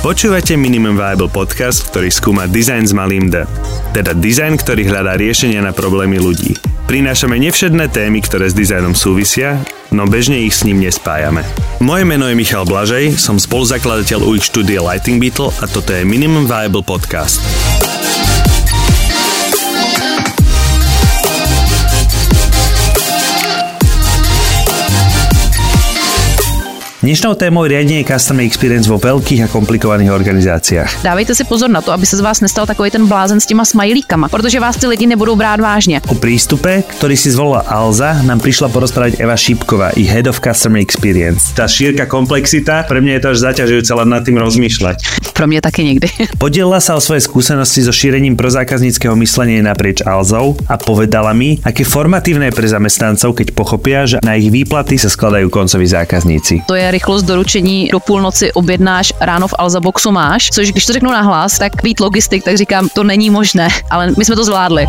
Počúvate Minimum Viable podcast, ktorý skúma dizajn s malým D. Teda dizajn, ktorý hľadá riešenia na problémy ľudí. Prinášame nevšedné témy, ktoré s dizajnom súvisia, no bežne ich s ním nespájame. Moje meno je Michal Blažej, som spoluzakladateľ UX štúdia Lighting Beetle a toto je Minimum Viable podcast. Dnešnou témou je riadenie customer experience vo veľkých a komplikovaných organizáciách. Dávejte si pozor na to, aby se z vás nestal takový ten blázen s těma smajlíkama, protože vás ty lidi nebudou brát vážně. O prístupe, ktorý si zvolila Alza, nám prišla porozprávať Eva Šípková, ich Head of Customer Experience. Tá šírka komplexita, pre mňa je to až zaťažujúce len nad tým rozmýšľať. Pro mě taky někdy. Podielila sa o svoje skúsenosti so šírením prozákazníckeho myslenia naprieč Alzou a povedala mi, aké formatívne je pre zamestnancov, keď pochopia, že na ich výplaty sa skladajú koncoví zákazníci. To je rychlost doručení, do půlnoci objednáš, ráno v Alza Boxu máš, což když to řeknu nahlas, tak být logistik, tak říkám, to není možné, ale my jsme to zvládli.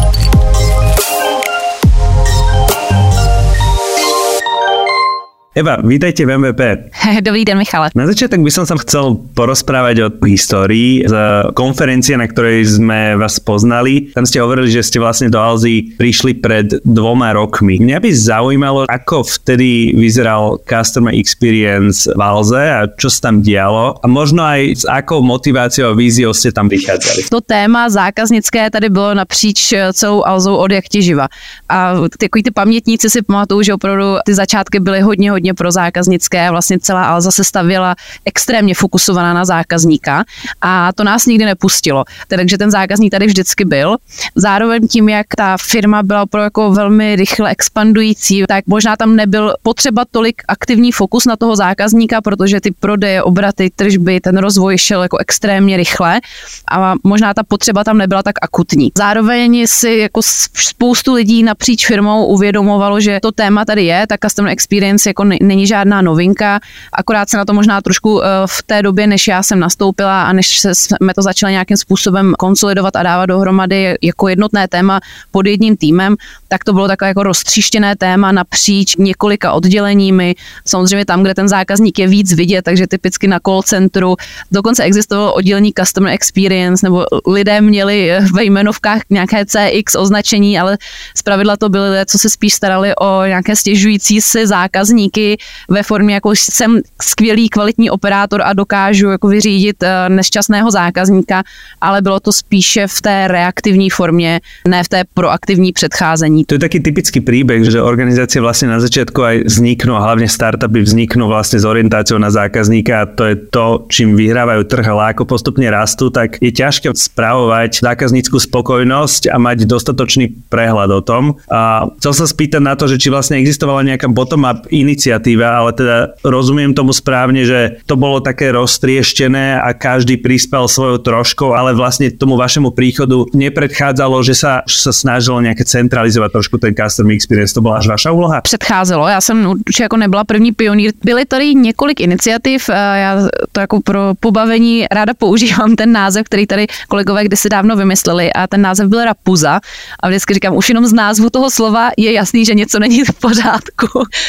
Eva, vítajte v MVP. Dobrý den, Michale. Na začiatok by som sa chcel porozprávať o histórii z konferencie, na ktorej sme vás poznali. Tam ste hovorili, že ste vlastne do Alzy prišli pred 2 rokmi. Mňa by zaujímalo, ako vtedy vyzeral Customer Experience v Alze a čo sa tam dialo a možno aj s akou motiváciou a víziou ste tam prichádzali. To téma zákaznické tady bylo napříč celou Alzou od jak živa. A takový ty pamětníci si pamatují, že opravdu ty začátky byly hodně pro zákaznické. Vlastně celá Alza se stavěla extrémně fokusovaná na zákazníka a to nás nikdy nepustilo. Takže ten zákazník tady vždycky byl. Zároveň tím, jak ta firma byla opravdu jako velmi rychle expandující, tak možná tam nebyl potřeba tolik aktivní fokus na toho zákazníka, protože ty prodeje, obraty, tržby, ten rozvoj šel jako extrémně rychle a možná ta potřeba tam nebyla tak akutní. Zároveň si jako spoustu lidí napříč firmou uvědomovalo, že to téma tady je, ta customer experience jako není žádná novinka, akorát se na to možná trošku v té době, než já jsem nastoupila a než jsme to začali nějakým způsobem konsolidovat a dávat dohromady jako jednotné téma pod jedním týmem, tak to bylo takové jako roztříštěné téma napříč několika odděleními. Samozřejmě tam, kde ten zákazník je víc vidět, takže typicky na call centru. Dokonce existovalo oddělení Customer Experience, nebo lidé měli ve jmenovkách nějaké CX označení, ale zpravidla to byly lidé, co se spíš starali o nějaké stěžující si zákazníky ve formě jako jsem skvělý kvalitní operátor a dokážu jako vyřídit nešťastného zákazníka, ale bylo to spíše v té reaktivní formě, ne v té proaktivní předcházení. To je taký typický príbeh, že organizácie vlastne na začiatku aj vzniknú a hlavne startupy vzniknú vlastne s orientáciou na zákazníka a to je to, čím vyhrávajú trh, ale ako postupne rastú, tak je ťažké spravovať zákaznícku spokojnosť a mať dostatočný prehľad o tom. A chcel sa spýtať na to, že či vlastne existovala nejaká bottom-up iniciatíva, ale teda rozumiem tomu správne, že to bolo také roztrieštené a každý prispel svojou troškou, ale vlastne tomu vašemu príchodu nepredchádzalo, že sa snažilo nejaké centralizovat trošku ten customer experience, to byla až vaša úloha? Předcházelo, já jsem určitě jako nebyla první pionýr. Byly tady několik iniciativ, já to jako pro pobavení ráda používám ten název, který tady kolegové kdysi dávno vymysleli a ten název byl Rapuza a vždycky říkám, už jenom z názvu toho slova je jasný, že něco není v pořádku.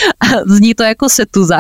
Zní to jako setuza,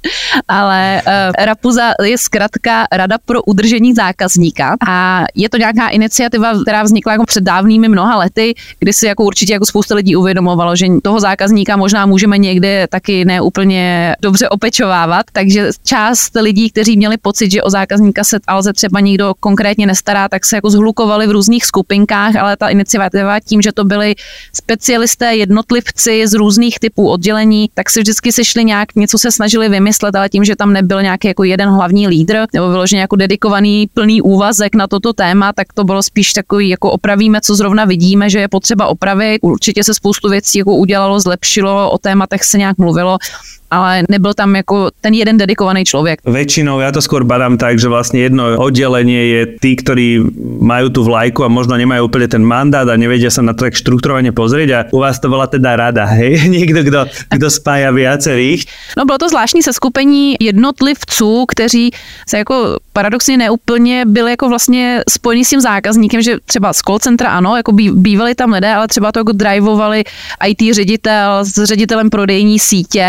ale Rapuza je zkratka Rada pro udržení zákazníka a je to nějaká iniciativa, která vznikla jako před dávnými mnoha lety, kdy si jako určitě jako spousta lidí uvědomovalo, že toho zákazníka možná můžeme někde taky neúplně dobře opečovávat, takže část lidí, kteří měli pocit, že o zákazníka se Alze třeba nikdo konkrétně nestará, tak se jako zhlukovali v různých skupinkách, ale ta iniciativa tím, že to byli specialisté, jednotlivci z různých typů oddělení, tak si vždycky sešli nějak, něco se snažili vymyslet, ale tím, že tam nebyl nějaký jako jeden hlavní lídr, nebo vyloženě jako dedikovaný plný úvazek na toto téma, tak to bylo spíš takový, jako opravíme, co zrovna vidíme, že je potřeba opravit. Určitě se spoustu věcí jako udělalo, zlepšilo, o tématech se nějak mluvilo, ale nebyl tam jako ten jeden dedikovaný člověk. Väčšinou ja to skôr badám tak, že vlastne jedno oddelenie je tí, ktorí majú tú vlajku a možno nemajú úplne ten mandát a nevedia sa na to tak štruktúrovane pozrieť a u vás to bola teda rada, hej? Niekto, kdo spája viacerých. No bylo to zvláštní seskupení jednotlivců, kteří se jako paradoxně neúplně byli jako vlastně spojení s tím zákazníkem, že třeba z call centra ano, jako bývali tam lidé, ale třeba to jako drivovali IT ředitel s ředitelem prodejní sítě, s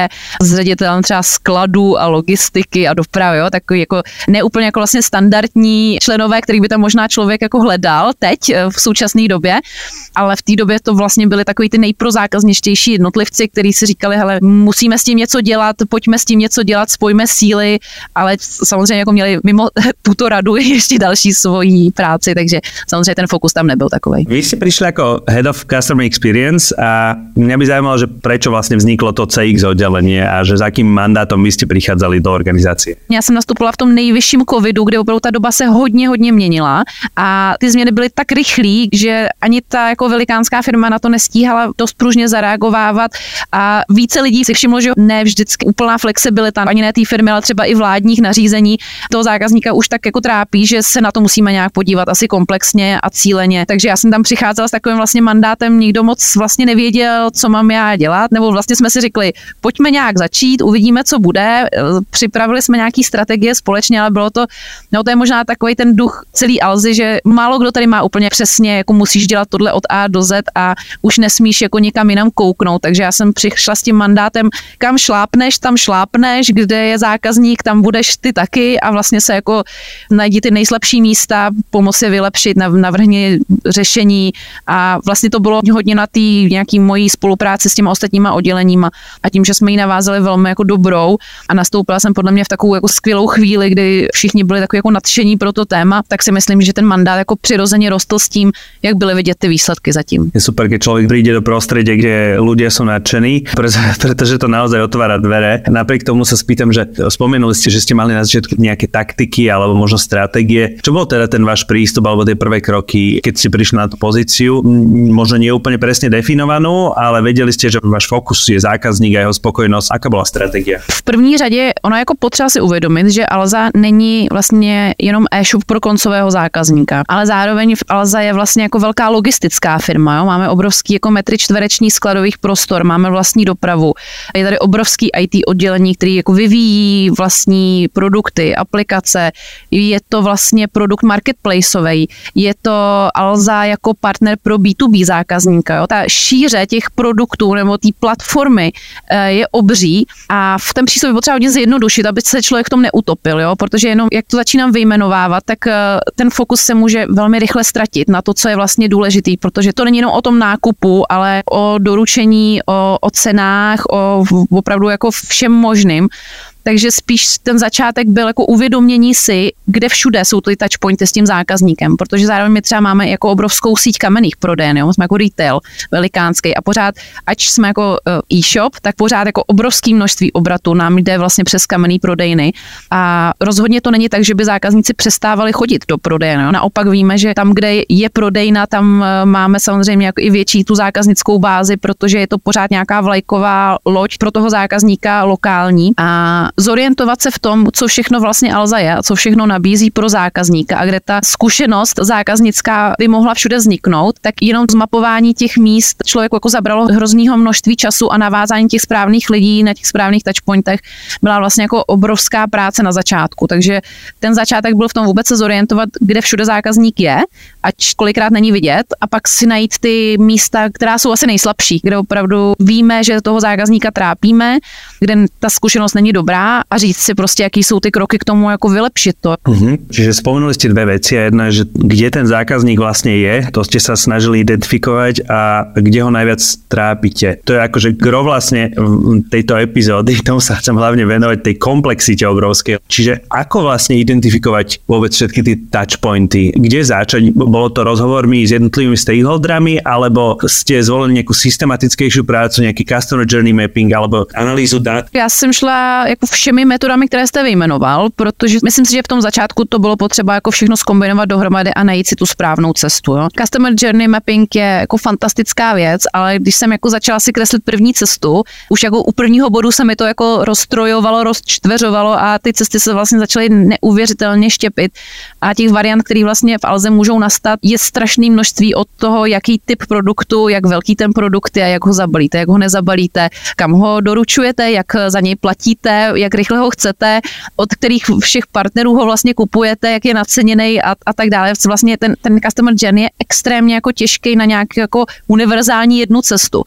s ředitelem třeba skladu a logistiky a dopravy, jo, takový jako neúplně jako vlastně standardní členové, který by tam možná člověk jako hledal teď v současné době, ale v té době to vlastně byly takový ty nejprozákaznější jednotlivci, kteří si říkali, hele, musíme s tím něco dělat, pojďme s tím něco dělat, spojíme síly, ale samozřejmě jako měli mimo tuto radu ještě další svoji práci, takže samozřejmě ten fokus tam nebyl takovej. Vy ste prišli ako Head of Customer Experience a mňa by zaujímalo, že prečo vlastne vzniklo to CX oddelenie a že s akým mandátom vy ste prichádzali do organizácie? Já jsem nastupovala v tom nejvyšším covidu, kde opravdu ta doba se hodně měnila a ty změny byly tak rychlý, že ani ta jako velikánská firma na to nestíhala dost pružně zareagovávat a více lidí si všimlo, že ne vždycky úplná flexibilita, ani ne té firmy, ale třeba i vládních nařízení toho zákazníka už tak jako trápí, že se na to musíme nějak podívat asi komplexně a cíleně. Takže já jsem tam přicházela s takovým vlastně mandátem, nikdo moc vlastně nevěděl, co mám já dělat, nebo vlastně jsme si řekli, pojďme nějak začít, uvidíme, co bude. Připravili jsme nějaký strategie společně, ale bylo to, no to je možná takový ten duch celý Alzy, že málo kdo tady má úplně přesně, jako musíš dělat tohle od A do Z a už nesmíš jako někam jinam kouknout. Takže já jsem přišla s tím mandátem, kam šlápneš, tam šlápneš, kde je zákazník, tam budeš ty taky a vlastně se jako najdi ty nejslabší místa, pomoz je vylepšit, navrhni řešení a vlastně to bylo hodně na té nějaký mojí spolupráci s těma ostatníma odděleníma a tím, že jsme ji navázali velmi jako dobrou a nastoupila jsem podle mě v takovou jako skvělou chvíli, kdy všichni byli takový jako nadšení pro to téma, tak si myslím, že ten mandát jako přirozeně rostl s tím, jak byly vidět ty výsledky zatím. Je super, keď človek príde do prostredia, kde ľudia sú nadšení, pretože to naozaj otvára dvere. Napriek tomu sa spýtam, že spomenuli ste, že ste mali na začiatku nejaké taktiky alebo možno stratégie. Čo bol teda ten váš prístup alebo tie prvé kroky, keď ste prišli na tú pozíciu? Možno nie úplne presne definovanú, ale vedeli ste, že váš fokus je zákazník a jeho spokojnosť. Aká bola stratégia? V první řadě ono jako potřeba si uvědomit, že Alza není vlastně jenom e-shop pro koncového zákazníka, ale zároveň Alza je vlastně jako velká logistická firma. Jo? Máme obrovský jako metry čtvereční skladových prostor, máme vlastní dopravu. Je tady obrovský IT oddělení, který jako vyvíjí vlastní produkty, aplikace. Je to vlastně produkt marketplaceový. Je to Alza jako partner pro B2B zákazníka. Jo? Ta šíře těch produktů nebo té platformy je obří a v ten přístup je potřeba hodně zjednodušit, aby se člověk v tom neutopil, jo? Protože jenom jak to začínám vyjmenovávat, tak ten fokus se může velmi rychle ztratit na to, co je vlastně důležitý, protože to není jenom o tom nákupu, ale o doručení, o cenách, o opravdu jako všem možným. Takže spíš ten začátek byl jako uvědomění si, kde všude jsou ty touchpointy s tím zákazníkem, protože zároveň my třeba máme jako obrovskou síť kamenných prodejen, jo? Jsme jako retail velikánský a pořád, ať jsme jako e-shop, tak pořád jako obrovské množství obratu nám jde vlastně přes kamenný prodejny a rozhodně to není tak, že by zákazníci přestávali chodit do prodejen. Jo? Naopak víme, že tam, kde je prodejna, tam máme samozřejmě jako i větší tu zákaznickou bázi, protože je to pořád nějaká vlajková loď pro toho zákazníka lokální a zorientovat se v tom, co všechno vlastně Alza je a co všechno nabízí pro zákazníka a kde ta zkušenost zákaznická by mohla všude vzniknout, tak jenom zmapování těch míst člověku jako zabralo hrozného množství času a navázání těch správných lidí na těch správných touchpointech byla vlastně jako obrovská práce na začátku. Takže ten začátek byl v tom vůbec se zorientovat, kde všude zákazník je, ať kolikrát není vidět a pak si najít ty místa, která jsou asi nejslabší, kde opravdu víme, že toho zákazníka trápíme, kde ta zkušenost není dobrá a říct si prostě, jaký jsou ty kroky k tomu, jako vylepšit to. Čiže spomenuli ste dve veci a jedna, že kde ten zákazník vlastne je, to ste sa snažili identifikovať a kde ho najviac trápite. To je akože gro vlastne tejto epizódy, tomu sa chcem hlavne venovať tej komplexite obrovskej. Čiže ako vlastne identifikovať vôbec všetky tie touchpointy? Kde začať? Bolo to rozhovormi s jednotlivými stakeholderami, alebo ste zvolili nejakú systematickejšiu prácu, nejaký customer journey mapping, alebo analýzu dát? Já jsem šla jako všemi metodami, které jste vyjmenoval, protože myslím si, že v tom začátku to bylo potřeba jako všechno zkombinovat dohromady a najít si tu správnou cestu. Jo. Customer journey mapping je jako fantastická věc, ale když jsem jako začala si kreslit první cestu, už jako u prvního bodu se mi to jako rozstrojovalo, rozčtveřovalo a ty cesty se vlastně začaly neuvěřitelně štěpit a těch variant, které vlastně v Alze můžou nastat, je strašné množství od toho, jaký typ produktu, jak velký ten produkt je, jak ho zabalíte, jak ho nezabalíte, kam ho doručujete, jak za něj platíte, jak rychle ho chcete, od kterých všech partnerů ho vlastně kupujete, jak je naceněný a tak dále. Vlastně ten customer journey je extrémně jako těžký na nějak jako univerzální jednu cestu.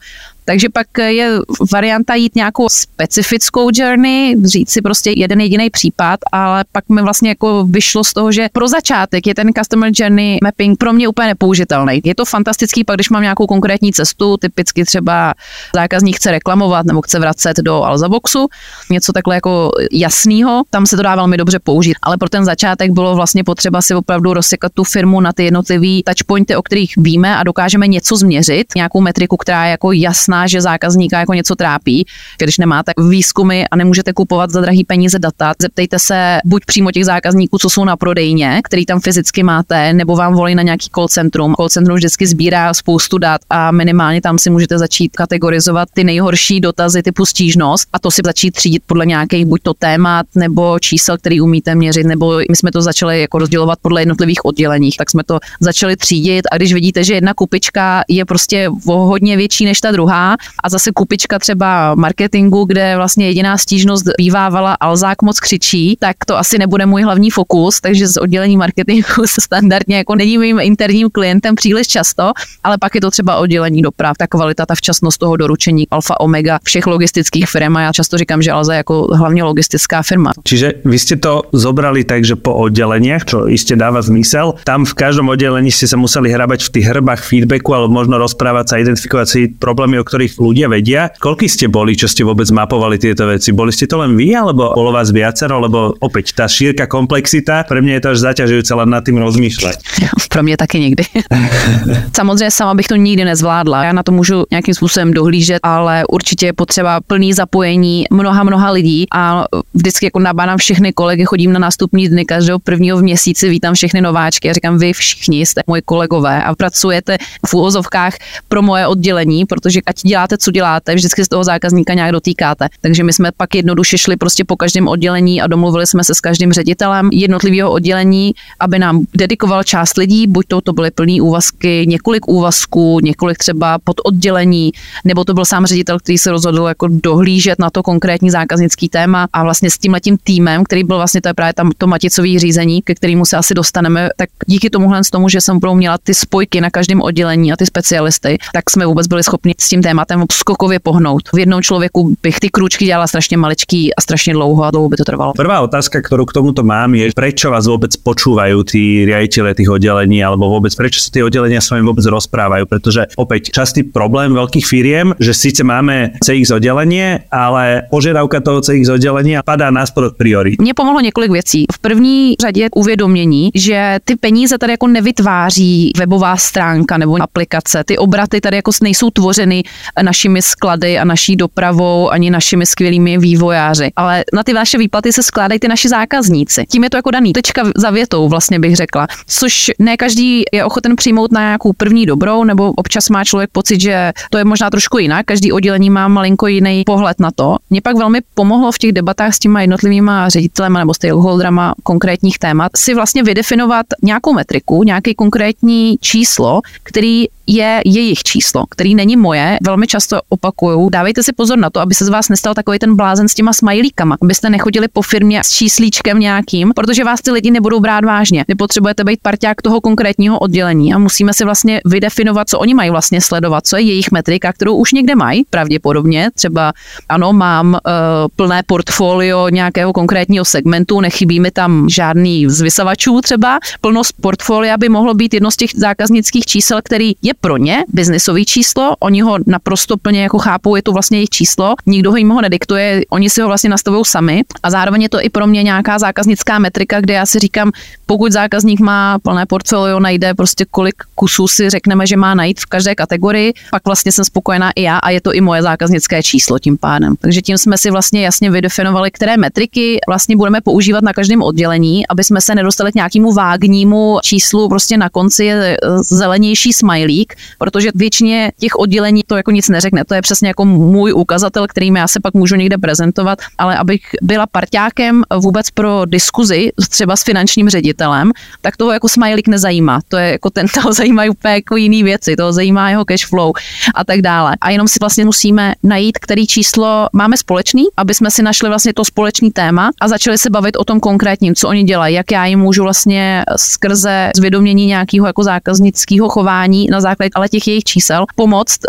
Takže pak je varianta jít nějakou specifickou journey, říct si prostě jeden jediný případ, ale pak mi vlastně jako vyšlo z toho, že pro začátek je ten customer journey mapping pro mě úplně nepoužitelný. Je to fantastický, pak když mám nějakou konkrétní cestu, typicky třeba zákazník chce reklamovat nebo chce vracet do Alza Boxu, něco takhle jako jasného, tam se to dá velmi dobře použít. Ale pro ten začátek bylo vlastně potřeba si opravdu rozsekat tu firmu na ty jednotlivý touchpointy, o kterých víme a dokážeme něco změřit, nějakou metriku, která je jako jasná, že zákazníka jako něco trápí. Když nemáte výzkumy a nemůžete kupovat za drahý peníze data, zeptejte se buď přímo těch zákazníků, co jsou na prodejně, který tam fyzicky máte, nebo vám volí na nějaký call centrum. Call centrum vždycky sbírá spoustu dat a minimálně tam si můžete začít kategorizovat ty nejhorší dotazy typu stížnost a to si začít třídit podle nějakých buď to témat nebo čísel, který umíte měřit, nebo my jsme to začali jako rozdělovat podle jednotlivých odděleních, tak jsme to začali třídit a když vidíte, že jedna kupička je prostě o hodně větší než ta druhá a zase kupička třeba marketingu, kde vlastně jediná stížnost bývávala Alzák moc křičí, tak to asi nebude můj hlavní fokus, takže z oddělení marketingu se standardně jako není mým interním klientem příliš často, ale pak je to třeba oddělení doprav, ta kvalita, ta včasnost toho doručení, alfa omega všech logistických firm a já často říkám, že Alza je jako hlavně logistická firma. Čiže vy ste to zobrali tak, že po oddeleniach, čo iste dáva zmysel, tam v každom oddelení ste sa museli hrabať v tých hrbách feedbacku alebo možno rozprávať sa, identifikovať si problémy, o ktorých ľudia vedia. Koľko ste boli, čo ste vôbec mapovali tieto veci? Boli ste to len vy, alebo bolo vás viacero, lebo opäť tá šírka komplexita, pre mňa je to až zaťažujúce len nad tým rozmýšľať. Pro mě taky nikdy. Samozřejmě sama bych to nikdy nezvládla. Já na to můžu nějakým způsobem dohlížet, ale určitě je potřeba plný zapojení mnoha lidí a vždycky jako nabádám všechny kolegy, chodím na nástupní dny každého prvního v měsíci, vítám všechny nováčky a říkám, vy všichni jste moji kolegové a pracujete v úvozovkách pro moje oddělení, protože ať děláte, co děláte, vždycky z toho zákazníka nějak dotýkáte. Takže my jsme pak jednoduše šli prostě po každém oddělení a domluvili jsme se s každým ředitelem jednotlivého oddělení, aby nám dedikoval část lidí, buď to byly plný úvazky, několik úvazků, několik třeba pododdělení, nebo to byl sám ředitel, který se rozhodl jako dohlížet na to konkrétní zákaznický téma a vlastně s tímhletím týmem, který byl vlastně to je právě tam to maticové řízení, ke kterému se asi dostaneme, tak díky tomuhle z tomu, že jsem opravdu měla ty spojky na každém oddělení a ty specialisty, tak jsme vůbec byli schopni s tím tématem skokově pohnout. V jednom člověku bych ty krůčky dělala strašně maličký a strašně dlouho a dlouho by to trvalo. Prvá otázka, ktorú k tomuto mám, je, prečo vás vôbec počúvajú tí riaditelia tých oddelení, alebo vôbec prečo sa tie oddelenia s vami vôbec rozprávajú, pretože opäť častý problém veľkých firiem, že síce máme CX oddelenie, ale požiadavka toho CX oddelenia padá náspod priorít. Mně pomohlo několik věcí. V první řadě uvědomění, že ty peníze tady jako nevytváří webová stránka nebo aplikace. Ty obraty tady jako nejsou tvořeny našimi sklady a naší dopravou ani našimi skvělými vývojáři, ale na ty vaše výplaty se skládají ty naši zákazníci. Tím je to jako daný. Tečka za větou vlastně bych řekla. Což ne každý je ochoten přijmout na nějakou první dobrou, nebo občas má člověk pocit, že to je možná trošku jinak. Každý oddělení má malinko jiný pohled na to. Mě pak velmi pomohlo v těch debatách s těma jednotlivýma ředitelema nebo stakeholderama konkrétních témat si vlastně vydefinovat nějakou metriku, nějaký konkrétní číslo, který je jejich číslo, který není moje. Velmi často opakuju, dávejte si pozor na to, aby se z vás nestal takový ten blázen s těma smajlíkama, abyste nechodili po firmě s číslíčkem nějakým, protože vás ty lidi nebudou brát vážně. Vy potřebujete být parťák toho konkrétního oddělení a musíme si vlastně vydefinovat, co oni mají vlastně sledovat, co je jejich metrika, kterou už někde mají, pravděpodobně. Třeba ano, mám plné portfolio nějakého konkrétního segmentu, nechybí mi tam žádný z vysavačů třeba. Plnost portfolia by mohlo být jedno z těch zákaznických čísel, který je pro ně biznisový číslo, oni ho naprosto plně jako chápou, je to vlastně jejich číslo, nikdo jim ho nediktuje, oni si ho vlastně nastavují sami a zároveň je to i pro mě nějaká zákaznická metrika, kde já si říkám, pokud zákazník má plné portfolio, najde prostě kolik kusů si řekneme, že má najít v každé kategorii, pak vlastně jsem spokojená i já a je to i moje zákaznické číslo tím pádem. Takže tím jsme si vlastně jasně vydefinovali, které metriky vlastně budeme používat na každém oddělení, aby jsme se nedostali k nějakému vágnímu číslu, prostě na konci je zelenější smajlík, protože většině těch oddělení to jako nic neřekne. To je přesně jako můj ukazatel, kterým já se pak můžu někde prezentovat, ale abych byla parťákem vůbec pro diskuzi třeba s finančním ředitelem, tak toho jako smajlík nezajímá. To je jako toho zajímají úplně jako jiný věci, toho zajímá jeho cash flow a tak dále. A jenom si vlastně musíme najít, který číslo máme společný, aby jsme si našli vlastně to společný téma a začali se bavit o tom konkrétním, co oni dělají, jak já jim můžu vlastně skrze zvědomění nějakého jako zákaznického chování na základě ale těch jejich čísel pomoct zlepšit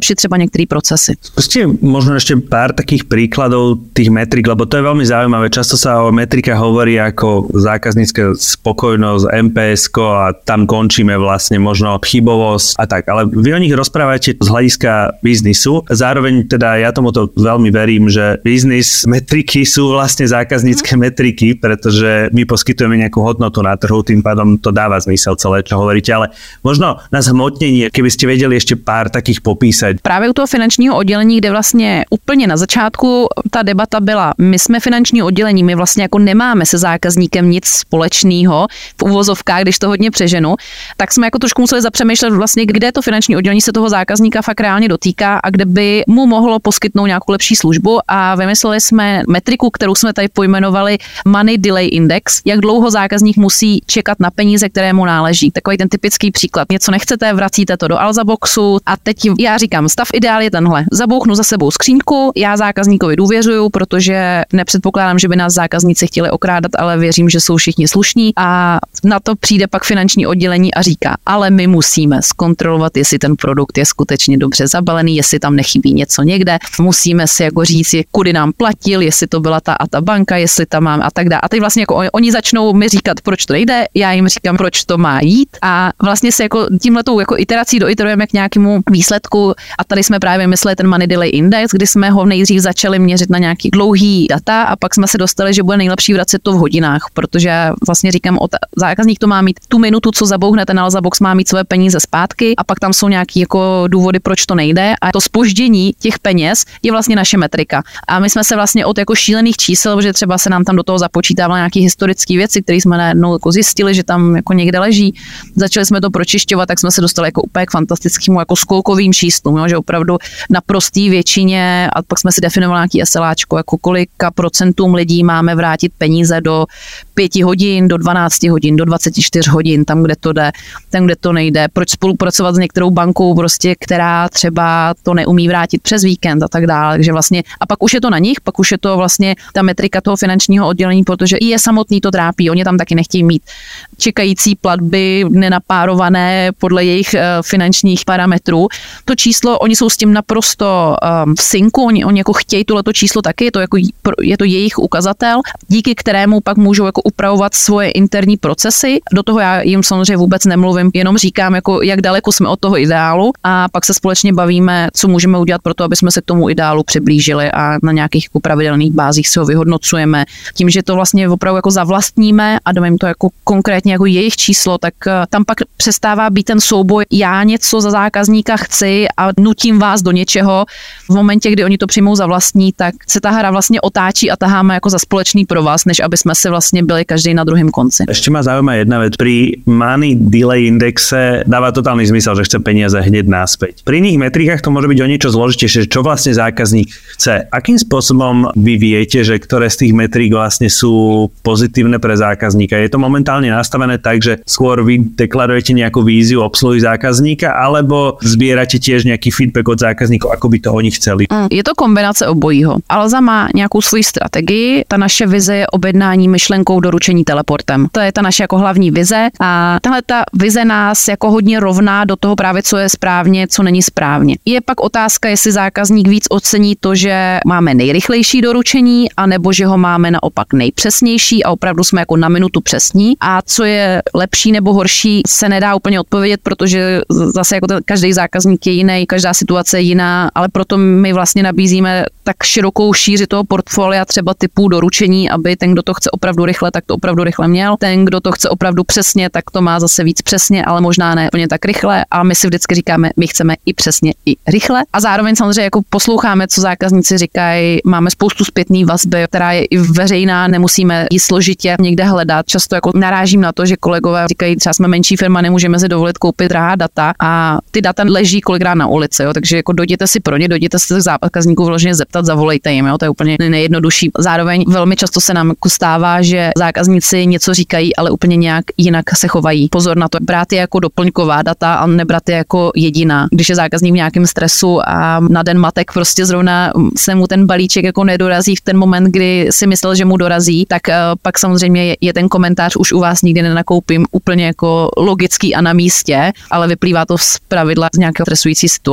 zlepšit třeba některé procesy. Skúste možno ešte pár takých príkladov tých metrik, lebo to je veľmi zaujímavé. Často sa o metrikách hovorí ako zákaznícka spokojnosť, MPS-ko a tam končíme vlastne možno chybovosť a tak. Ale vy o nich rozprávate z hľadiska biznisu. Zároveň teda ja tomuto veľmi verím, že biznis metriky sú vlastne zákaznícke metriky, pretože my poskytujeme nejakú hodnotu na trhu, tým pádom to dáva zmysel celé, čo hovoríte. Ale možno na zhmotnenie, keby ste vedeli ešte pár takých popísať. Právě u toho finančního oddělení, kde vlastně úplně na začátku ta debata byla, my jsme finanční oddělení, my vlastně jako nemáme se zákazníkem nic společného v uvozovkách, když to hodně přeženu, tak jsme jako trošku museli zapřemýšlet vlastně, kde to finanční oddělení se toho zákazníka fakt reálně dotýká a kde by mu mohlo poskytnout nějakou lepší službu a vymysleli jsme metriku, kterou jsme tady pojmenovali Money Delay Index, jak dlouho zákazník musí čekat na peníze, které mu náleží. Takový ten typický příklad. Něco nechcete, vracíte to do Alzaboxu a teď já říkám, stav ideál je tenhle. Zabouchnu za sebou skříňku, já zákazníkovi důvěřuju, protože nepředpokládám, že by nás zákazníci chtěli okrádat, ale věřím, že jsou všichni slušní a na to přijde pak finanční oddělení a říká, ale my musíme zkontrolovat, jestli ten produkt je skutečně dobře zabalený, jestli tam nechybí něco někde, musíme si jako říct, kudy nám platil, jestli to byla ta a ta banka, jestli tam mám a tak dále. A teď vlastně jako oni začnou mi říkat, proč to nejde, já jim říkám, proč to má jít a vlastně se jako tímhletou jako iterací doiterujeme k nějakému výsledku a tady jsme právě mysleli ten Money Delay Index, kdy jsme ho nejdřív začali měřit na nějaký dlouhý data a pak jsme se dostali, že bude nejlepší vracet to v hodinách, protože vlastně říkám, zákazník to má mít tu minutu, co zabouhne ten Alzabox, má mít své peníze zpátky a pak tam jsou nějaký jako důvody, proč to nejde a to zpoždění těch peněz je vlastně naše metrika. A my jsme se vlastně od jako šílených čísel, že třeba se nám tam do toho započítávaly nějaké historické věci, které jsme najednou jako zjistili, že tam jako někde leží. Začali jsme to pročišťovat, tak jsme se dostali jako úplně k fantastickému jako skolkovým číslům, jo, že opravdu na prostý většině a pak jsme si definovali nějaký SLAčko, jako kolika procentům lidí máme vrátit peníze do 5 hodin, do 12 hodin, do 24 hodin, tam, kde to jde, tam, kde to nejde. Proč spolupracovat s některou bankou, prostě, která třeba to neumí vrátit přes víkend a tak dále. Takže vlastně, a pak už je to na nich, pak už je to vlastně ta metrika toho finančního oddělení, protože i je samotný to trápí, oni tam taky nechtějí mít čekající platby nenapárované podle jejich finančních parametrů. To číslo, oni jsou s tím naprosto v synku, oni jako chtějí tohleto číslo taky, je to jejich ukazatel, díky kterému pak můžou jako upravovat svoje interní procesy. Do toho já jim samozřejmě vůbec nemluvím, jenom říkám, jako jak daleko jsme od toho ideálu a pak se společně bavíme, co můžeme udělat pro to, aby jsme se k tomu ideálu přiblížili a na nějakých jako pravidelných bázích si ho vyhodnocujeme. Tím, že to vlastně opravdu jako zavlastníme a dám jim to jako konkrétně jako jejich číslo, tak tam pak přestává být ten souboj, já něco za zákazníka chci a nutím vás do něčeho. V momentě, kdy oni to přijmou za vlastní, tak se ta hra vlastně otáčí a taháme jako za společný provaz, než aby jsme si vlastně byli každý na druhém konci. Ešte ma zaujíma jedna vec. Pri Money Delay Indexe dáva totálny zmysel, že chce peniaze hneď naspäť. Pri iných metrikách to môže byť o niečo zložitejšie, čo vlastne zákazník chce. Akým spôsobom vy viete, že ktoré z tých metrík vlastne sú pozitívne pre zákazníka? Je to momentálne nastavené tak, že skôr vy deklarujete nejakú víziu obsluhy zákazníka, alebo zbierate tiež nejaký feedback od zákazníkov, ako by to oni chceli? Je to kombinace obojího. Alza má nějakou svoji strategii, ta naše vize je objednání myšlenkou doručení teleportem. To je ta naše jako hlavní vize a tahle ta vize nás jako hodně rovná do toho právě, co je správně, co není správně. Je pak otázka, jestli zákazník víc ocení to, že máme nejrychlejší doručení, anebo že ho máme naopak nejpřesnější a opravdu jsme jako na minutu přesní. A co je lepší nebo horší, se nedá úplně odpovědět, protože zase jako každý zákazník je jiný, každá situace je jiná, ale proto my vlastně nabízíme tak širokou šíři toho portfolia třeba typů doručení, aby ten, kdo to chce opravdu rychle, tak to opravdu rychle měl. Ten, kdo to chce opravdu přesně, tak to má zase víc přesně, ale možná ne úplně tak rychle. A my si vždycky říkáme, my chceme i přesně, i rychle. A zároveň samozřejmě jako posloucháme, co zákazníci říkají. Máme spoustu zpětné vazby, která je i veřejná, nemusíme ji složitě někde hledat. Často jako narážím na to, že kolegové říkají, třeba jsme menší firma, nemůžeme si dovolit koupit drahá data a ty data leží kolikrát na ulici, jo? Takže jako dojděte si pro ně, dojděte se zákazníků vyloženě zeptat, zavolejte jim, jo? To je úplně nejjednodušší. Zároveň velmi často se nám stává, že zákazníci něco říkají, ale úplně nějak jinak se chovají. Pozor na to, brát je jako doplňková data a nebrat je jako jediná. Když je zákazník v nějakém stresu a na den matek prostě zrovna se mu ten balíček jako nedorazí v ten moment, kdy si myslel, že mu dorazí, tak pak samozřejmě je ten komentář, už u vás nikdy nenakoupím, úplně jako logický a na místě, ale vyplývá to z pravidla z nějaké stresující situace.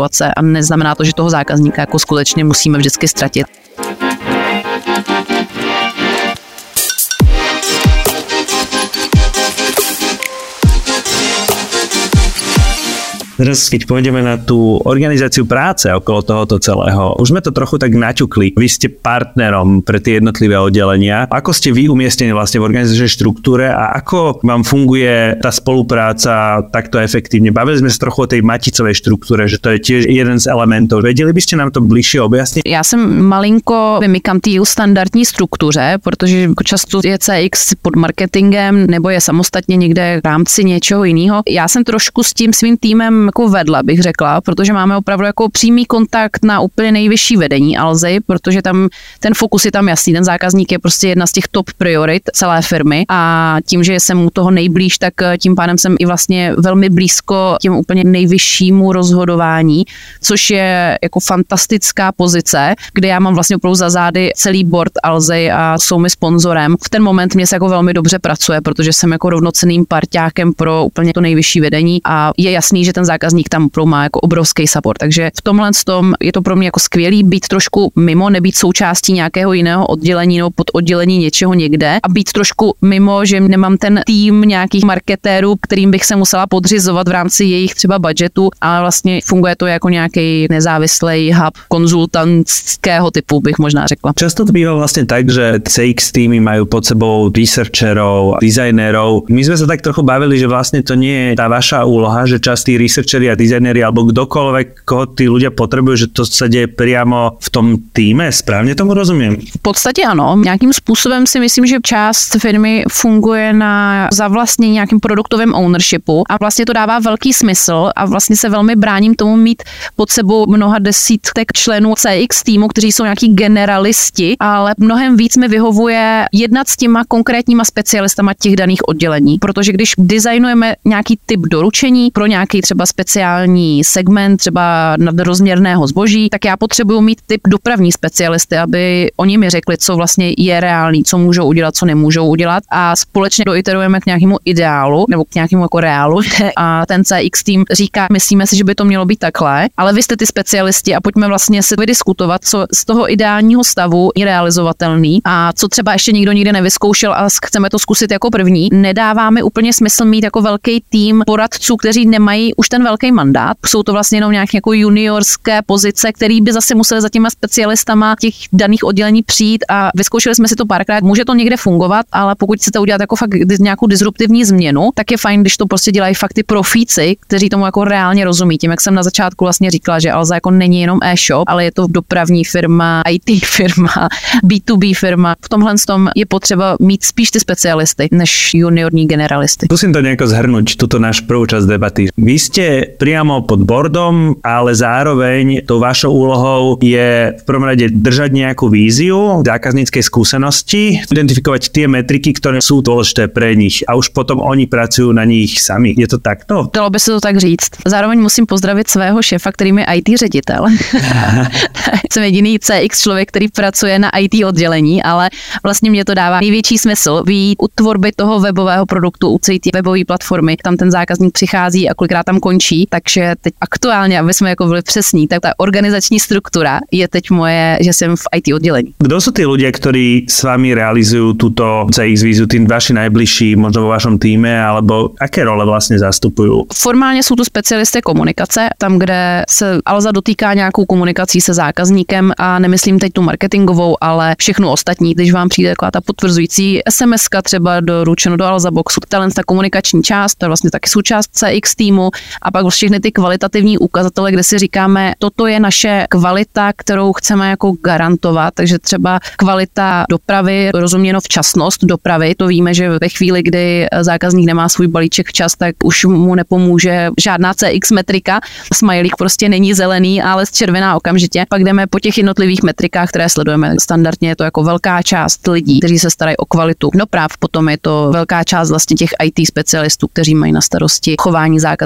situace a neznamená to, že toho zákazníka jako skutečně musíme vždycky ztratit. Teraz, keď pôjdeme na tú organizáciu práce okolo tohoto celého, už sme to trochu tak naťukli. Vy ste partnerom pre tie jednotlivé oddelenia. Ako ste vy umiestnení vlastne v organizačnej štruktúre a ako vám funguje tá spolupráca takto efektívne? Bavili sme sa trochu o tej maticovej štruktúre, že to je tiež jeden z elementov. Vedeli by ste nám to bližšie objasniť? Já jsem malinko vymykám té standardní struktuře, protože často je CX pod marketingem nebo je samostatně někde v rámci něčeho jiného. Já jsem trošku s tím svým týmem jako vedla, bych řekla, protože máme opravdu jako přímý kontakt na úplně nejvyšší vedení Alzy, protože tam ten fokus je tam jasný, ten zákazník je prostě jedna z těch top priorit celé firmy a tím, že jsem u toho nejblíž, tak tím pádem jsem i vlastně velmi blízko těm úplně nejvyššímu rozhodování, což je jako fantastická pozice, kde já mám vlastně opravdu za zády celý board Alzy a jsou mi sponzorem. V ten moment mě se jako velmi dobře pracuje, protože jsem jako rovnocenným parťákem pro úplně to nejvyšší vedení a je jasný, že ten zákazník tam má jako obrovský support. Takže v tomhle je to pro mě jako skvělý být trošku mimo, nebýt součástí nějakého jiného oddělení nebo pod oddělení něčeho někde a být trošku mimo, že nemám ten tým nějakých marketérů, kterým bych se musela podřizovat v rámci jejich třeba budgetu, ale vlastně funguje to jako nějaký nezávislý hub konzultantského typu, bych možná řekla. Často to býva vlastne tak, že CX týmy majú pod sebou researcherov, dizajnérov. My sme sa tak trochu bavili, že vlastne to nie je tá vaša úloha, že častí researcheri a dizajnéri alebo kdokoľvek, koho tí ľudia potrebujú, že to sa deje priamo v tom týme. Správne tomu rozumiem? V podstatě ano. Nějakým způsobem si myslím, že část firmy funguje za vlastně nějakým produktovým ownershipu a vlastně to dává velký smysl a vlastně se velmi bráním tomu mít pod sebou mnoha desítek členů CX týmu, kteří jsou nějaký generalisti, ale mnohem víc mi vyhovuje jednat s těma konkrétníma specialistama těch daných oddělení, protože když designujeme nějaký typ doručení pro nějaký třeba speciální segment, třeba nadrozměrného zboží, tak já potřebuju mít typ dopravní specialisty, aby oni mi řekli, co vlastně je reálný, co můžou udělat, co nemůžou udělat a společně doiterujeme k nějakému ideálu nebo k nějakému jako reálu a ten CX tým říká, myslíme si, že by to mělo být takhle, ale vy jste ty specialisti a pojďme vlastně si vydiskutovat, co z toho ideálního stavu je realizovatelný a co třeba ještě nikdo nikdy nevyzkoušel a chceme to zkusit jako první. Nedává mi úplně smysl mít jako velký tým poradců, kteří nemají už ten velký mandát. Jsou to vlastně jenom nějaké jako juniorské pozice, které by zase museli za těma specialistama těch daných oddělení přijít a vyzkoušeli jsme si to párkrát. Může to někde fungovat, ale pokud chcete udělat jako fakt nějakou disruptivní změnu, tak je fajn, když to prostě dělají fakt ty profíci, kteří tomu jako reálně rozumí. Tím, jak jsem na začátku vlastně říkala, že Alza jako není jenom e-shop, ale je to dopravní firma, IT firma, B2B firma. V tomhle je potřeba mít spíš ty specialisty, než juniorní generalisty. Musím to nejako zhrnúť, túto náš prvú časť debaty. Vy ste priamo pod boardom, ale zároveň tou vašou úlohou je v prvom rade držať nejakú víziu zákazníckej skúsenosti, identifikovať tie metriky, ktoré sú dôležité pre nich a už potom oni pracujú na nich sami. Je to takto? Dalo by se to tak říct. Zároveň musím pozdravit svého šéfa, kterým je IT ředitel. Jsem jediný CX člověk, který pracuje na IT oddělení, ale vlastně mě to dává největší smysl vyjít u tvorby toho webového produktu, u celé té webové platformy. Tam ten zákazník přichází a kolikrát tam končí, takže teď aktuálně, aby jsme jako byli přesní, tak ta organizační struktura je teď moje, že jsem v IT oddělení. Kdo sú tí ľudia, ktorí s vami realizujú túto CX víziu, tí vaši najbližší, možno vo vašom týme, alebo aké role vlastně zastupujú? Formálně jsou to specialisté komunikace, tam, kde se Alza dotýká nějakou komunikací se zákazníkem a nemyslím teď tu marketingovou, ale všechno ostatní, když vám přijde taková ta potvrzující SMS-ka třeba doručeno do Alza Boxu, ta komunikační část, to je vlastně taky součást CX týmu a pak všechny ty kvalitativní ukazatele, kde si říkáme, toto je naše kvalita, kterou chceme jako garantovat, takže třeba kvalita dopravy, rozuměno včasnost dopravy, to víme, že ve chvíli, kdy zákazník nemá svůj balíček včas, tak už mu nepomůže žádná CX metrika, smajlík prostě není zelený, ale červená okamžitě. Pak jdeme po těch jednotlivých metrikách, které sledujeme. Standardně je to jako velká část lidí, kteří se starají o kvalitu doprav, potom je to velká část vlastně těch IT specialistů, kteří mají na starosti chování zákazníka přímo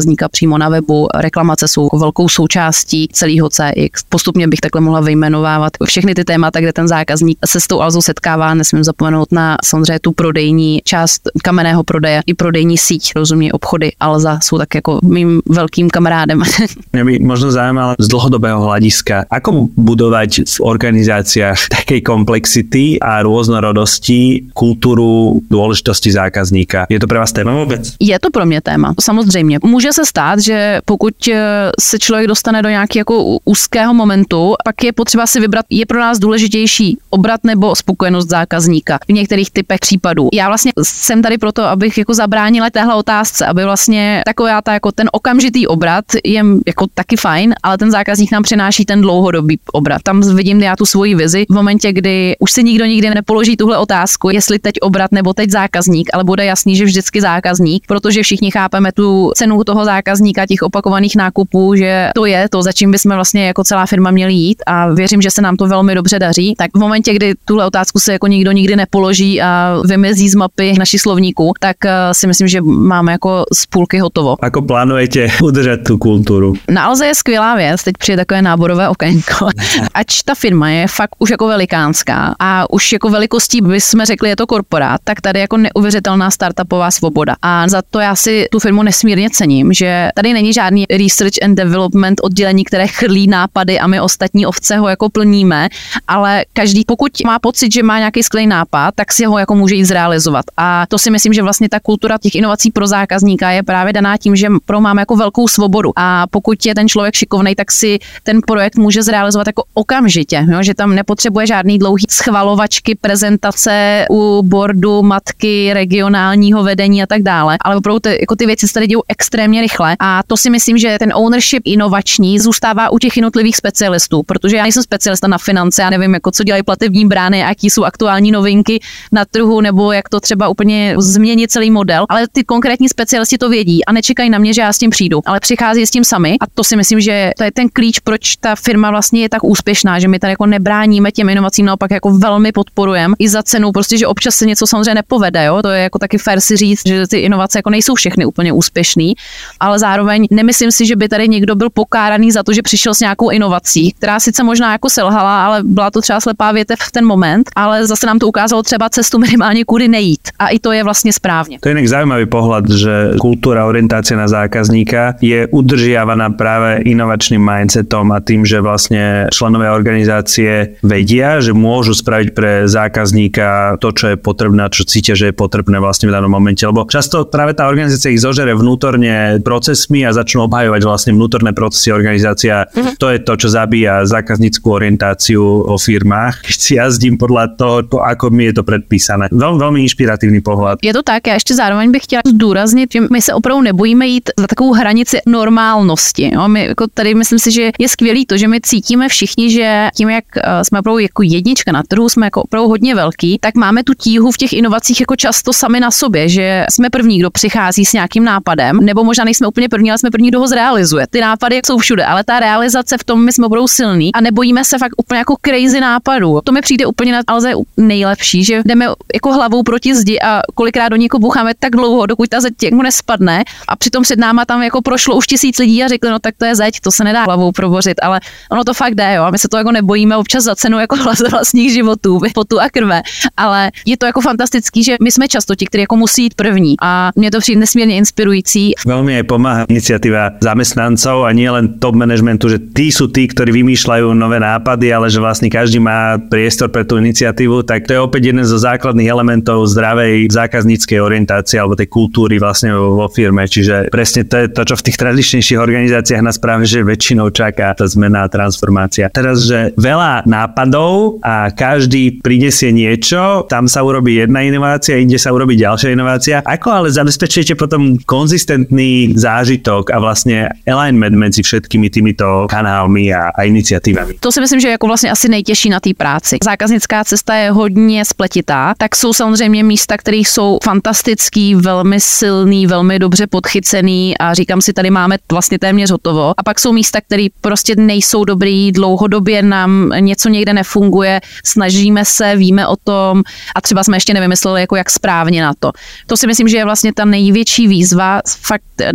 přímo na webu. Reklamace jsou velkou součástí celého CX. Postupně bych takhle mohla vyjmenovávat všechny ty témata, kde ten zákazník se s tou Alzou setkává. Nesmím zapomenout na samozřejmě tu prodejní část kamenného prodeje i prodejní síť, rozumí obchody. Alza jsou tak jako mým velkým kamarádem. Mňa by možno zaujímalo z dlhodobého hľadiska, ako budovať v organizáciách takej komplexity a rôznorodosti kulturu dôležitosti zákazníka. Je to pre vás téma vôbec? Je to pro mě téma, samozřejmě. Může se stát, že pokud se člověk dostane do nějakého jako úzkého momentu, pak je potřeba si vybrat, je pro nás důležitější obrat nebo spokojenost zákazníka v některých typech případů. Já vlastně jsem tady proto, abych jako zabránila téhle otázce, aby vlastně taková ta jako ten okamžitý obrat je jako taky fajn, ale ten zákazník nám přináší ten dlouhodobý obrat. Tam vidím já tu svoji vizi v momentě, kdy už si nikdo nikdy nepoloží tuhle otázku, jestli teď obrat nebo teď zákazník, ale bude jasný, že vždycky zákazník, protože všichni chápeme tu cenu toho zákazníka, těch opakovaných nákupů, že to je to, za čím bychom vlastně jako celá firma měli jít a věřím, že se nám to velmi dobře daří. Tak v momentě, kdy tuhle otázku se jako nikdo nikdy nepoloží a vymizí z mapy naší slovníku, tak si myslím, že máme jako z půlky hotovo. Ako plánujete udržet tu kulturu? Na Alze je skvělá věc, teď přijde takové náborové okénko. Ač ta firma je fakt už jako velikánská a už jako velikostí bychom řekli, je to korporát, tak tady jako neuvěřitelná startupová svoboda. A za to já si tu firmu nesmírně cením, že tady není žádný research and development oddělení, které chrlí nápady a my ostatní ovce ho jako plníme, ale každý, pokud má pocit, že má nějaký skvělý nápad, tak si ho jako může jít zrealizovat. A to si myslím, že vlastně ta kultura těch inovací pro zákazníka je právě daná tím, že pro máme jako velkou svobodu. A pokud je ten člověk šikovnej, tak si ten projekt může zrealizovat jako okamžitě, jo? Že tam nepotřebuje žádný dlouhý schvalovačky, prezentace u boardu, matky, regionálního vedení a tak dále. Ale opravdu jako ty věci se tady dějou extrémně rychle a to si myslím, že ten ownership inovační zůstává u těch jednotlivých specialistů, protože já nejsem specialista na finance, já nevím, jako co dělají platební brány, jaký jsou aktuální novinky na trhu nebo jak to třeba úplně změnit celý model, ale ty konkrétní specialisti to vědí a nečekají na mě, že já s tím přijdu, ale přichází s tím sami a to si myslím, že to je ten klíč, proč ta firma vlastně je tak úspěšná, že my tady jako nebráníme těm inovacím, naopak jako velmi podporujeme i za cenu, prostě že občas se něco samozřejmě nepovede, jo? To je jako taky fair si říct, že ty inovace jako nejsou všechny úplně úspěšný, ale zároveň nemyslím si, že by tady někdo byl pokáraný za to, že přišel s nějakou inovací, která sice možná jako selhala, ale byla to třeba slepá větev v ten moment, ale zase nám to ukázalo třeba cestu minimálně kudy nejít. A i to je vlastně správně. To je inak zaujímavý pohľad, že kultúra orientácia na zákazníka je udržiavaná práve inovačným mindsetom a tým, že vlastne členovia organizácie vedia, že môžu spraviť pre zákazníka to, čo je potrebné a čo cítia, že je potrebné vlastne v danom momente. Lebo často práve tá organizácia ich zožere vnútorne procesmi a začnú obhajovať vlastne vnútorné procesy organizácia. To je to, čo zabíja zákaznícku orientáciu vo firmách. Keď si jazdím podľa toho, ako mi je to predpísané. Veľmi inšpiratívny pohľad. Je to tak, já ještě zároveň bych chtěla zdůraznit, že my se opravdu nebojíme jít za takovou hranici normálnosti. Jo? My jako tady myslím si, že je skvělý to, že my cítíme všichni, že tím, jak jsme opravdu jako jednička na trhu, jsme jako opravdu hodně velký, tak máme tu tíhu v těch inovacích jako často sami na sobě, že jsme první, kdo přichází s nějakým nápadem, nebo možná nejsme úplně první, ale jsme první, kdo ho zrealizuje. Ty nápady jsou všude, ale ta realizace v tom my jsme opravdu silní a nebojíme se fakt úplně jako crazy nápadů. To mi přijde úplně na Alze nejlepší, že jdeme jako hlavou proti zdi a kolikrát do někoho bucháme tak dlouho, dokud ta zeď jako nespadne a přitom před náma tam jako prošlo už 1000 lidí a řekli, no tak to je zeď, to se nedá hlavou probořit, ale ono to fakt jde, jo, a my se to jako nebojíme občas za cenu jako vlastních životů, potu a krve, ale je to jako fantastický, že my jsme často ti, kteří jako musí jít první a mě to přijde nesmírně inspirující. Veľmi aj pomáha iniciatíva zamestnancov a nie len top managementu, že tí sú tí, ktorí vymýšľajú nové nápady, ale že vlastne každý má priestor pre tú iniciatívu, tak to je opäť jeden zo základných elementov zdravej zákazníckej orientácie alebo tej kultúry vlastne vo firme. Čiže presne to je to, čo v tých tradičnejších organizáciách nás práve že väčšinou čaká tá zmena a transformácia. Teraz, že veľa nápadov a každý prinesie niečo, tam sa urobí jedna inovácia, inde sa urobí ďalšia inovácia. Ako ale zabezpečujete potom konzistentný zážitok a vlastne alignment medzi všetkými týmito kanálmi a iniciatívami? To si myslím, že je jako vlastně asi nejtěžší na té práci. Zákaznická cesta je hodně spletitá, tak jsou samozřejmě místa, které jsou fantastický, velmi silný, velmi dobře podchycený a říkám si, tady máme vlastně téměř hotovo. A pak jsou místa, které prostě nejsou dobrý, dlouhodobě nám něco někde nefunguje, snažíme se, víme o tom a třeba jsme ještě nevymysleli, jako jak správně na to. To si myslím, že je vlastně ta největší výzva, fakt nemít ty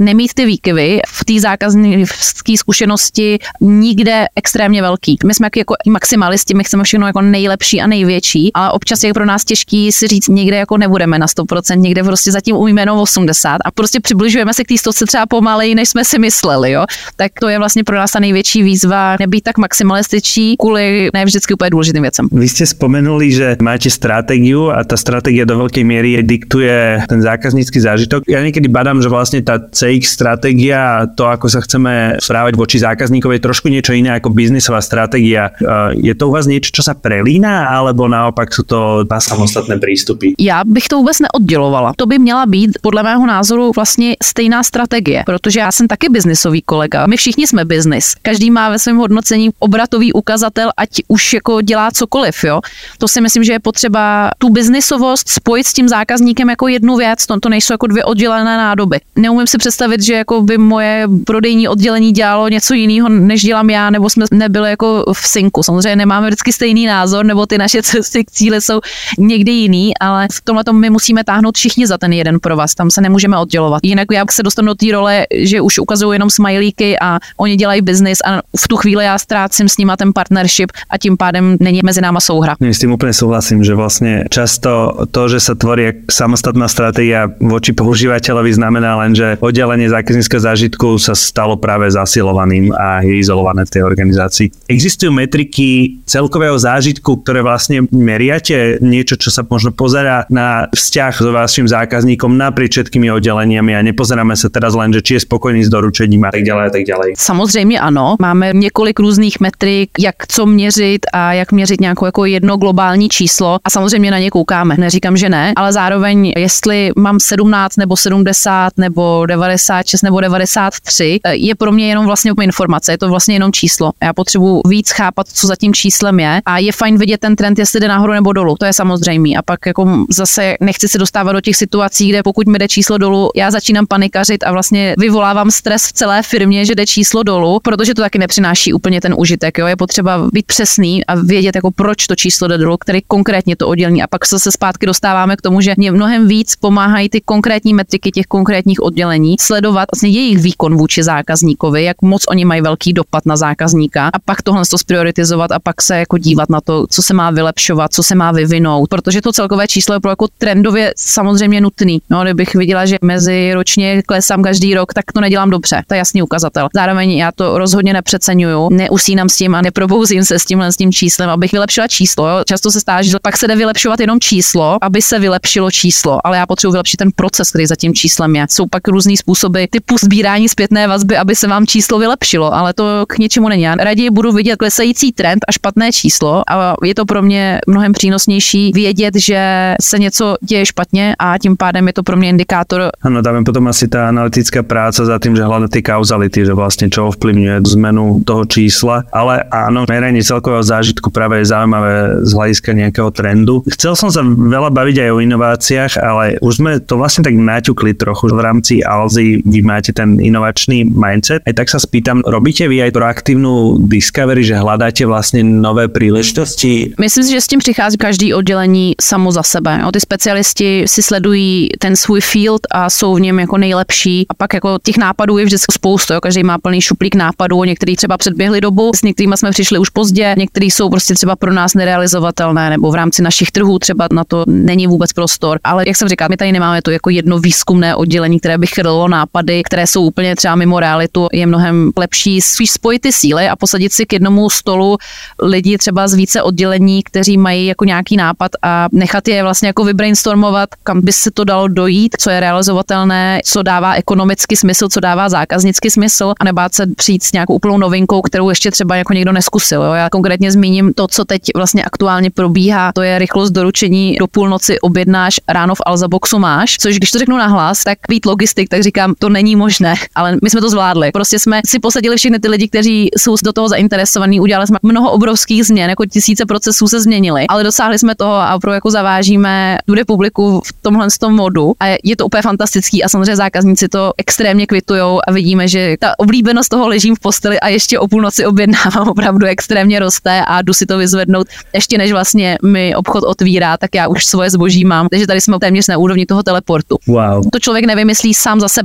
ty výkyvy v té zákaznické zkušenosti nikde extrémně velký. My jsme jako maximalisti, my chceme všechno jako nejlepší a největší, ale občas je pro nás těžký si říct, někde jako nebudeme na 100%, někde prostě zatím umíme jenom 80 a prostě přibližujeme se k té 100 třeba pomaleji, než jsme si mysleli, jo. Tak to je vlastně pro nás ta největší výzva, nebýt tak maximalističtí kvůli ne vždycky úplně důležitým věcem. Vy ste spomenuli, že máte stratégiu a tá stratégia do veľkej miery diktuje ten zákaznícky zážitok. Ja niekedy badám, že vlastne tá CX stratégia, to ako sa chceme správať voči zákazníkovi, je trošku niečo iné ako biznisová stratégia. Je to u vás niečo, čo sa prelíná, alebo naopak sú to dva samostatné prístupy? Já bych to vůbec neoddělovala. To by měla být podle mého názoru vlastně stejná strategie, protože já jsem taky biznisový kolega. My všichni jsme biznis. Každý má ve svém hodnocení obratový ukazatel, ať už jako dělá cokoliv, jo. To si myslím, že je potřeba tu biznisovost spojit s tím zákazníkem jako jednu věc. To nejsou jako dvě oddělené nádoby. Neumím si představit, že jako by moje prodejní oddělení dělalo něco jiného, než dělám já, nebo jsme nebyli jako v synku. Samozřejmě nemáme vždycky stejný názor, nebo ty naše cesty k cíli jsou někdy jiný, ale v tomhle my musíme táhnout všichni za ten jeden provaz. Tam se nemůžeme oddělovat. Jinak já se dostanu do té role, že už ukazují jenom smajlíky a oni dělají biznis a v tu chvíli já ztrácím s nima ten partnership a tím pádem není mezi náma souhra. S tým úplne súhlasím, že vlastne často to, že sa tvorí samostatná stratégia voči používateľovi, znamená len, že oddelenie zákazníckeho zážitku sa stalo práve zasilovaným a je izolované v tej organizácii. Existujú metriky celkového zážitku, ktoré vlastne meriate niečo, čo sa možno pozerá na vzťah s vašim zákazníkom naprieč všetkými oddeleniami a nepozeráme sa teraz len, že či je spokojný s doručením a tak ďalej a tak ďalej. Samozřejmě ano, máme několik různých metrik, jak co měřit a jak měřit nějakou jako jedno globální číslo a samozřejmě na ně koukáme. Neříkám, že ne, ale zároveň jestli mám 17 nebo 70 nebo 96 nebo 93, je pro mě jenom vlastně informace, je to vlastně jenom číslo. Já potřebuji víc chápat, co za tím číslem je a je fajn vidět ten trend, jestli jde nahoru nebo dolů. To je samozřejmé. A pak jako zase nechci se dostávat do těch situací, kde pokud mi jde číslo dolů, já začínám panikařit a vlastně vyvolávám stres v celé firmě, že jde číslo dolů, protože to taky nepřináší úplně ten užitek. Jo? Je potřeba být přesný a vědět, jako proč to číslo jde dolů, který konkrétně to oddělení. A pak se zpátky dostáváme k tomu, že mě mnohem víc pomáhají ty konkrétní metriky těch konkrétních oddělení, sledovat vlastně jejich výkon vůči zákazníkovi, jak moc oni mají velký dopad na zákazníka a pak tohle to sprioritizovat a pak se jako dívat na to, co se má vylepšovat, co se má vyvinout, protože to celkové číslo je pro jako trendově samozřejmě nutný. No, kdybych viděla, že meziročně klesám každý rok, tak to nedělám dobře. To je jasný ukazatel. Zároveň já to rozhodně nepřeceňuju, neusínám s tím a neprobouzím se s tím číslem, abych vylepšila číslo. Jo. Často se stává, že pak se jde vylepšovat jenom číslo, aby se vylepšilo číslo, ale já potřebuji vylepšit ten proces, který za tím číslem je. Jsou pak různý způsoby typu sbírání zpětné vazby, aby se vám číslo vylepšilo, ale to k ničemu není. Já raději budu vidět klesající trend a špatné číslo a je to pro mě mnohem přínosnější vědět, že se něco děje špatně a tím pádem je to pro mě indikátor. Áno, tam je potom asi tá analytická práca za tým, že hľadá tie kauzality, že vlastne čo ovplyvňuje zmenu toho čísla, ale áno, meranie celkového zážitku práve je zaujímavé z hľadiska nejakého trendu. Chcel som sa veľa baviť aj o inováciách, ale už sme to vlastne tak naťukli trochu v rámci Alzy, vy máte ten inovačný mindset. Aj tak sa spýtam, robíte vy aj proaktívnu discovery, že hľadáte vlastne nové príležitosti? Myslím si, že s tím přichází každý oddělení samo za sebe. Ty specialisti si sledují ten svůj field a jsou v něm jako nejlepší. A pak jako těch nápadů je vždycky spoustu. Jo? Každý má plný šuplík nápadů, některý třeba předběhli dobu, s některými jsme přišli už pozdě, některý jsou prostě třeba pro nás nerealizovatelné, nebo v rámci našich trhů třeba na to není vůbec prostor. Ale jak jsem říkal, my tady nemáme to jako jedno výzkumné oddělení, které by chrlilo nápady, které jsou úplně třeba mimo realitu. Je mnohem lepší spojit ty síly a posadit si k jednomu stolu lidi třeba z více oddělení, kteří mají jako nějaký nápad a nechat je vlastně jako vybrainstormovat, kam by se to dalo dojít, co je realizovatelné, co dává ekonomický smysl, co dává zákaznický smysl a nebát se přijít s nějakou úplnou novinkou, kterou ještě třeba jako někdo neskusil. Jo? Já konkrétně zmíním to, co teď vlastně aktuálně probíhá, to je rychlost doručení, do půlnoci objednáš, ráno v Alza Boxu máš, což když to řeknu nahlas, tak být logistik, tak říkám, to není možné, ale my jsme to zvládli. Prostě jsme si posadili všechny ty lidi, kteří jsou do toho zainteresovaní, udělali jsme mnoho obrovských změn, jako tisíce procesů se změnily, ale dosáhli jsme toho a opravdu jako zavážíme tu republiku v tomhle modu a je to úplně fantastický a samozřejmě zákazníci to extrémně kvitujou a vidíme, že ta oblíbenost toho ležím v posteli a ještě o půlnoci objednávám opravdu extrémně roste a jdu si to vyzvednout ještě než vlastně mi obchod otvírá, tak já už svoje zboží mám, takže tady jsme téměř na úrovni toho teleportu. Wow. To člověk nevymyslí sám za sebe, nebo já kdybych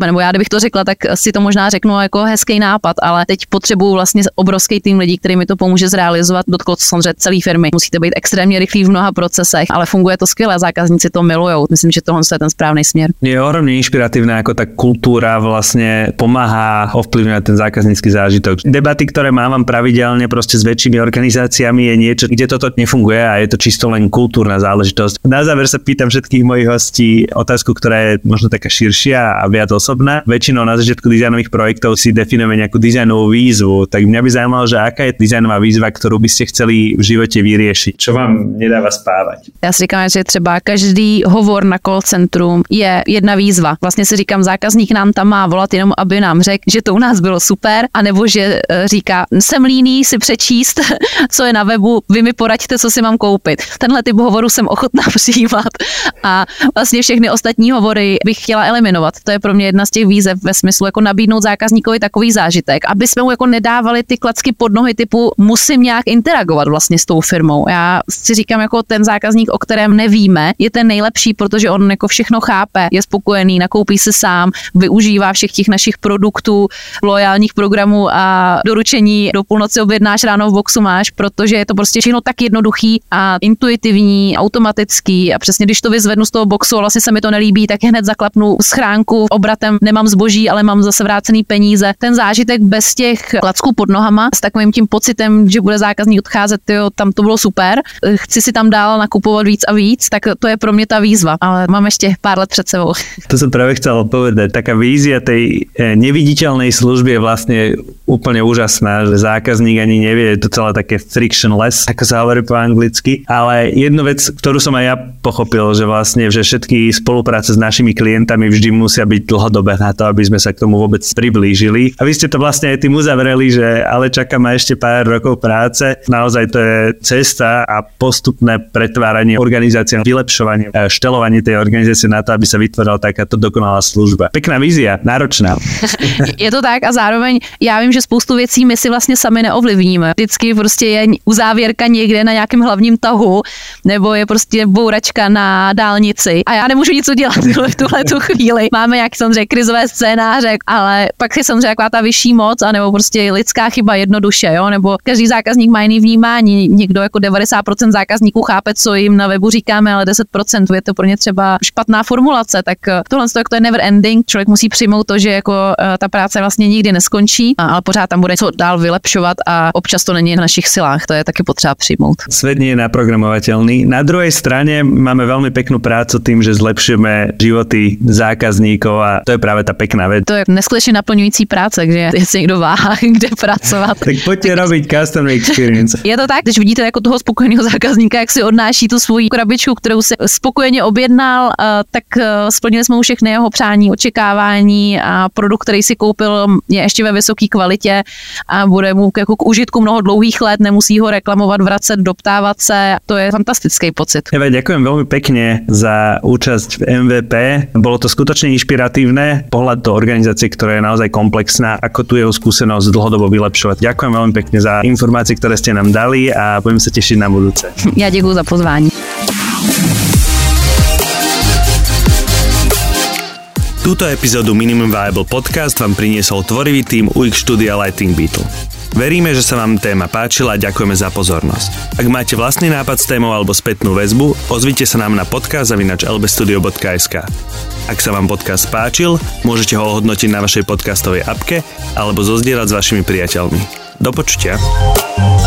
abych to řekla, tak si to možná řeknu jako hezký nápad, ale teď potřebuju vlastně obrovský tým lidí, který mi to pomůže zrealizovat. Dotklo to samozřejmě celý firmy. Musíte být extrémně rychlí v mnoha procesech, ale funguje to skvěle, zákazníci to milujou. Myslím, že tohle je ten správný směr. Je ohromne inšpiratívne, ako tá kultúra vlastne pomáha ovplyvňovať ten zákaznícky zážitok. Debaty, ktoré mávam pravidelne proste s väčšími organizáciami, je niečo, kde toto nefunguje a je to čisto len kultúrna záležitosť. Na záver sa pýtam všetkých mojich hostí otázku, ktorá je možno taká širšia a viac osobná. Väčšinou na začiatku dizajnových projektov si definujeme nejakú dizajnovú výzvu, tak mňa by zaujímalo, že aká je dizajnová výzva, ktorú by ste chceli v živote vyriešiť. Čo vám nedáva spávať? Já si říkám, že třeba každý hovor na call centrum je jedna výzva. Vlastně si říkám, zákazník nám tam má volat jenom, aby nám řekl, že to u nás bylo super, anebo že říká, jsem líný si přečíst, co je na webu, vy mi poraďte, co si mám koupit. Tenhle typ hovoru jsem ochotná přijímat a vlastně všechny ostatní hovory bych chtěla eliminovat. To je pro mě jedna z těch výzev ve smyslu jako nabídnout zákazníkovi takový zážitek, aby jsme mu jako nedávali ty klacky pod nohy typu musím nějak interagovat vlastně s tou firmou. Já si říkám, jako ten zákazník, o kterém nevíme, je ten nejlepší, protože on jako všechno chápe, je spokojený, nakoupí si sám, využívá všech těch našich produktů, loajálních programů a doručení do půlnoci objednáš, ráno v boxu máš, protože je to prostě všechno tak jednoduchý a intuitivní, automatický a přesně když to vyzvednu z toho boxu a vlastně se mi to nelíbí, tak hned zaklapnu schránku, obratem nemám zboží, ale mám zase vrácený peníze. Ten zážitek bez těch klacků pod nohama s takovým tím pocitem, že bude zákazník odcházet, jo, tam to bylo super, chci si tam dál nakupovat víc a víc, tak to je pro mě ta výzva, ale mám ještě pár let před sebou. To som práve chcel povedať, taká vízia tej neviditeľnej služby je vlastne úplne úžasná, že zákazník ani nevie, je to celé také frictionless, ako sa hovorí po anglicky, ale jednu vec, ktorú som aj ja pochopil, že vlastne, že všetky spolupráce s našimi klientami vždy musia byť dlhodobé na to, aby sme sa k tomu vôbec priblížili. A vy ste to vlastne aj tým uzavreli, že ale čaká ma ešte pár rokov práce. Naozaj to je cesta a postupné pretváranie organizácie, vylepšovanie, štelovanie tej organizácie na to, aby sa vytvorila takáto dokonalá služba. Pekná vízia, náročná. Je to tak a zároveň já vím, že spoustu věcí my si vlastně sami neovlivníme. Vždycky prostě je uzávěrka někde na nějakém hlavním tahu, nebo je prostě bouračka na dálnici a já nemůžu nic udělat v tuhletu chvíli. Máme nějak samozřejmě krizové scénáře, ale pak je samozřejmě taková ta vyšší moc, anebo prostě lidská chyba jednoduše, jo? Nebo každý zákazník má jiný vnímání. Někdo jako 90% zákazníků chápe, co jim na webu říkáme, ale 10% je to pro ně třeba špatná formulace, tak tohle to je never ending. Člověk musí přijmout to, že jako ta práce vlastně nikdy neskončí, ale pořád tam bude co dál vylepšovat a občas to není na našich silách, to je taky potřeba přijmout. Svet nie je naprogramovateľný. Na druhej strane máme veľmi peknú prácu tým, že zlepšujeme životy zákazníkov a to je práve tá pekná vec. To je neskutečně naplňující práce, že jestli někdo váhá, kde pracovat. Tak poďte robiť customer experience. Je to tak, když vidíte jako toho spokojeného zákazníka, jak si odnáší tu svoji krabičku, kterou si spokojeně objednal, tak splnili jsme mu všechny jeho přání, očekávání a produkt, který si koupil, je ještě ve vysoké kvalitě a bude mu jako k užitku mnoho dlouhých let, nemusí ho reklamovat, vracet, doptávat se. To je fantastický pocit. Eva, ďakujem veľmi pekne za účasť v MVP. Bolo to skutočne inšpiratívne. Pohľad do organizácie, ktorá je naozaj komplexná, ako tu jeho skúsenosť dlhodobo vylepšovať. Ďakujem veľmi pekne za informácie, ktoré ste nám dali a budem sa tešiť na budúce. Ja ďakujem za pozvání. Túto epizódu Minimum Viable Podcast vám priniesol tvorivý tím UX štúdia Lighting Beetle. Veríme, že sa vám téma páčila a ďakujeme za pozornosť. Ak máte vlastný nápad s témou alebo spätnú väzbu, ozvite sa nám na podcast@lbstudio.sk. Ak sa vám podcast páčil, môžete ho ohodnotiť na vašej podcastovej appke alebo zozdieľať s vašimi priateľmi. Do počutia.